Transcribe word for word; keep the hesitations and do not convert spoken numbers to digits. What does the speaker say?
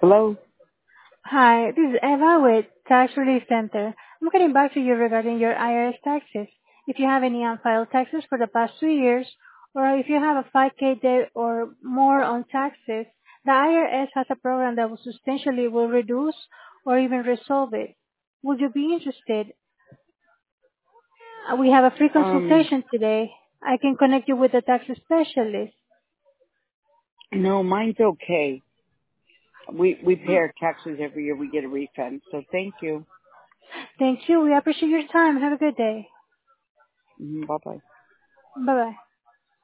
Hello? Hi, this is Eva with Tax Relief Center. I'm getting back to you regarding your I R S taxes. If you have any unfiled taxes for the past two years, or if you have a five K debt or more on taxes, the I R S has a program that will substantially will reduce or even resolve it. Would you be interested? Uh, We have a free Um, consultation today. I can connect you with a tax specialist. no, mine's okay. We we pay our taxes every year. We get a refund. So thank you. Thank you. We appreciate your time. Have a good day. Bye bye. Bye-bye.